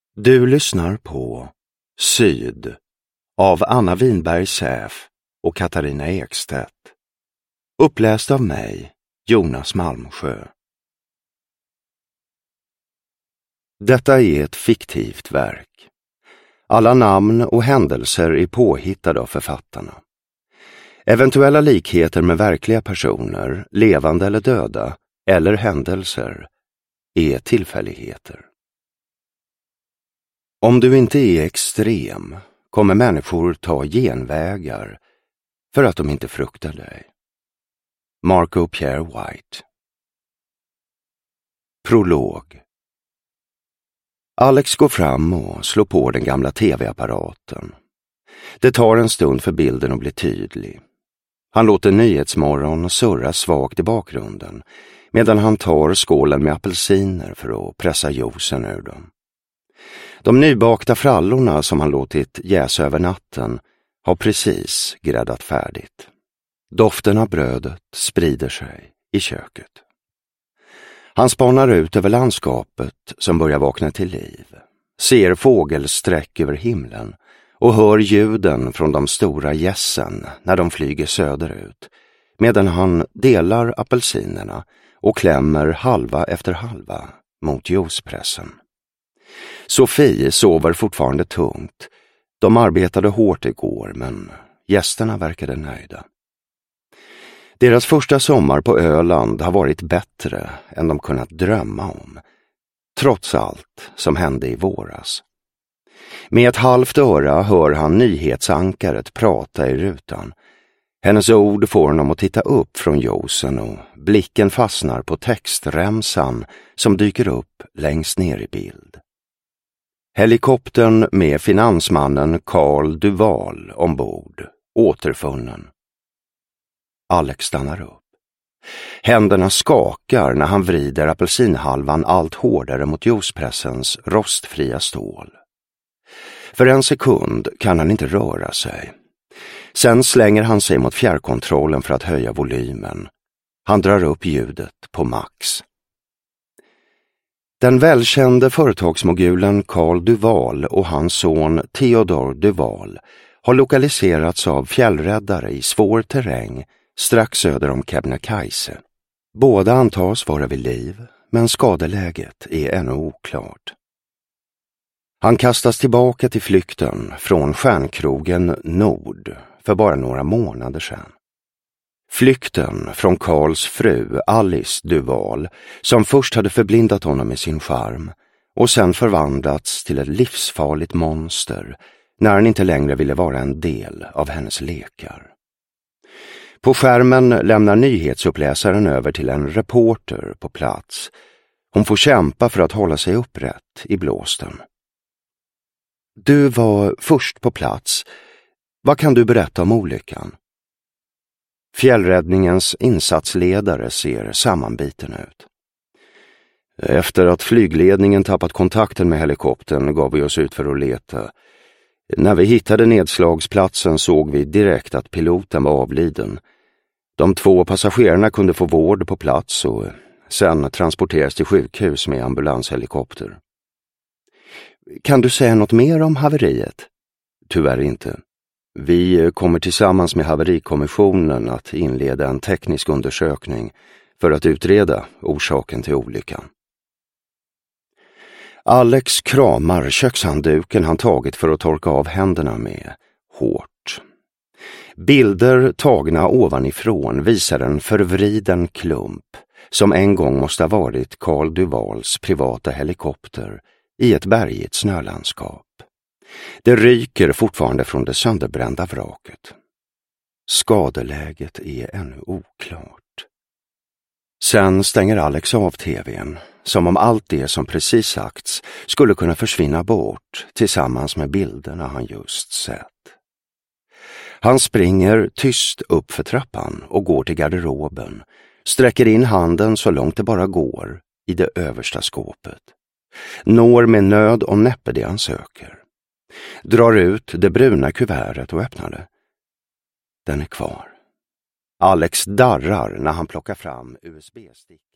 Du lyssnar på Syd av Anna Winberg Säf och Katarina Ekstedt. Uppläst av mig, Jonas Malmsjö. Detta är ett fiktivt verk. Alla namn och händelser är påhittade av författarna. Eventuella likheter med verkliga personer, levande eller döda, eller händelser, är tillfälligheter. Om du inte är extrem kommer människor ta genvägar för att de inte fruktar dig. Marco Pierre White. Prolog. Alex går fram och slår på den gamla tv-apparaten. Det tar en stund för bilden att bli tydlig. Han låter Nyhetsmorgon surra svagt i bakgrunden medan han tar skålen med apelsiner för att pressa juicen ur dem. De nybakta frallorna som han låtit jäsa över natten har precis gräddat färdigt. Doften av brödet sprider sig i köket. Han spanar ut över landskapet som börjar vakna till liv, ser fågelsträck över himlen och hör ljuden från de stora gässen när de flyger söderut, medan han delar apelsinerna och klämmer halva efter halva mot juicepressen. Sofie sover fortfarande tungt. De arbetade hårt igår, men gästerna verkade nöjda. Deras första sommar på Öland har varit bättre än de kunnat drömma om, trots allt som hände i våras. Med ett halvt öra hör han nyhetsankaret prata i rutan. Hennes ord får honom att titta upp från juicen och blicken fastnar på textremsan som dyker upp längst ner i bild. Helikoptern med finansmannen Carl Duval ombord, återfunnen. Alex stannar upp. Händerna skakar när han vrider apelsinhalvan allt hårdare mot juicepressens rostfria stål. För en sekund kan han inte röra sig. Sen slänger han sig mot fjärrkontrollen för att höja volymen. Han drar upp ljudet på max. Den välkände företagsmogulen Carl Duval och hans son Theodore Duval har lokaliserats av fjällräddare i svår terräng strax söder om Kebnekaise. Båda antas vara vid liv, men skadeläget är ännu oklart. Han kastas tillbaka till flykten från stjärnkrogen Nord för bara några månader sedan. Flykten från Carls fru Alice Duval, som först hade förblindat honom med sin charm och sen förvandlats till ett livsfarligt monster när han inte längre ville vara en del av hennes lekar. På skärmen lämnar nyhetsuppläsaren över till en reporter på plats. Hon får kämpa för att hålla sig upprätt i blåsten. Du var först på plats. Vad kan du berätta om olyckan? Fjällräddningens insatsledare ser sammanbiten ut. Efter att flygledningen tappat kontakten med helikoptern gav vi oss ut för att leta. När vi hittade nedslagsplatsen såg vi direkt att piloten var avliden. De 2 passagerarna kunde få vård på plats och sen transporteras till sjukhus med ambulanshelikopter. Kan du säga något mer om haveriet? Tyvärr inte. Vi kommer tillsammans med haverikommissionen att inleda en teknisk undersökning för att utreda orsaken till olyckan. Alex kramar kökshandduken han tagit för att torka av händerna med hårt. Bilder tagna ovanifrån visar en förvriden klump som en gång måste ha varit Carl Duvals privata helikopter i ett bergigt snölandskap. Det ryker fortfarande från det sönderbrända vraket. Skadeläget är ännu oklart. Sen stänger Alex av tvn, som om allt det som precis sagts skulle kunna försvinna bort tillsammans med bilderna han just sett. Han springer tyst upp för trappan och går till garderoben, sträcker in handen så långt det bara går i det översta skåpet. Når med nöd och näppe det han söker. Drar ut det bruna kuvertet och öppnar det. Den är kvar. Alex darrar när han plockar fram USB-stickan.